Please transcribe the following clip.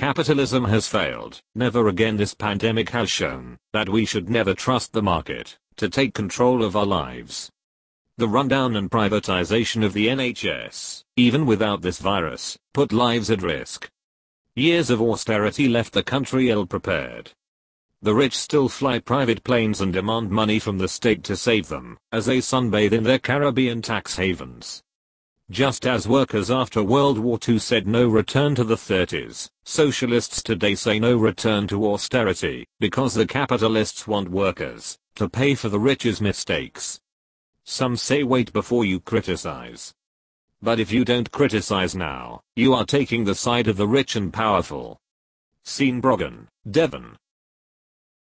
Capitalism has failed. Never again. This pandemic has shown that we should never trust the market to take control of our lives. The rundown and privatization of the NHS, even without this virus, put lives at risk. Years of austerity left the country ill-prepared. The rich still fly private planes and demand money from the state to save them, as they sunbathe in their Caribbean tax havens. Just as workers after World War II said no return to the 30s, socialists today say no return to austerity, because the capitalists want workers to pay for the rich's mistakes. Some say wait before you criticize. But if you don't criticize now, you are taking the side of the rich and powerful. Scene Brogan, Devon.